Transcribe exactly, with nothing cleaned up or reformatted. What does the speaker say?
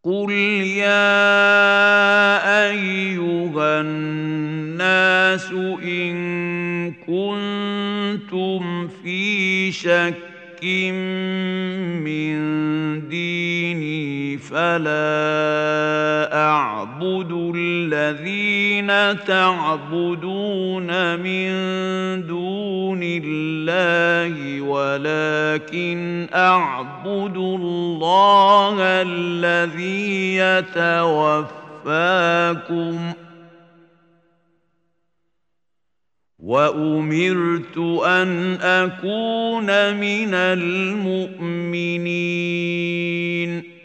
قل يا أيها الناس إن كنتم في شك من ديني فلا أعبد الذين تعبدون من دون الله ولكن أعبد الله الذي يتوفاكم وأمرت أن أكون من المؤمنين